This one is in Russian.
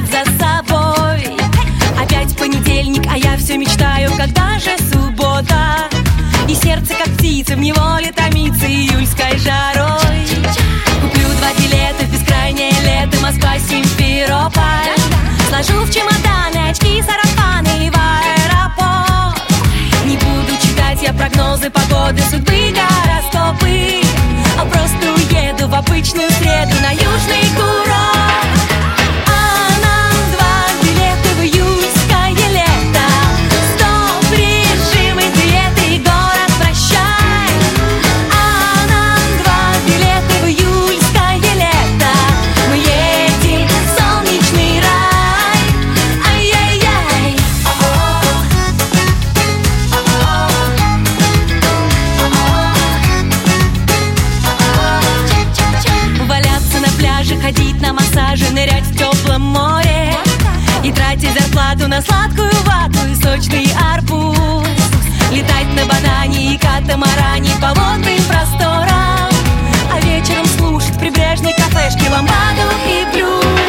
поведет за собой. Опять понедельник, а я все мечтаю, когда же суббота. И сердце, как птица, в неволе томится июльской жарой. Куплю 2 билета в бескрайнее лето, Москва, Симферополь. Сложу в чемоданы очки, сарафаны в аэропорт. Не буду читать я прогнозы погоды, судьбы, гороскопы, а просто уеду в обычную среду на южный курорт. А нам 2 билета в июльское лето. Стоп, режимы, диеты, город, прощай. А нам 2 билета в июльское лето. Мы едем в солнечный рай. Ай-яй-яй. Валяться на пляже, ходить на массажи, нырять в теплом море и тратить зарплату на сладкую вату и сочный арбуз. Летать на банане и катамаране по водным просторам, а вечером слушать в прибрежной кафешке ламбаду и блюз.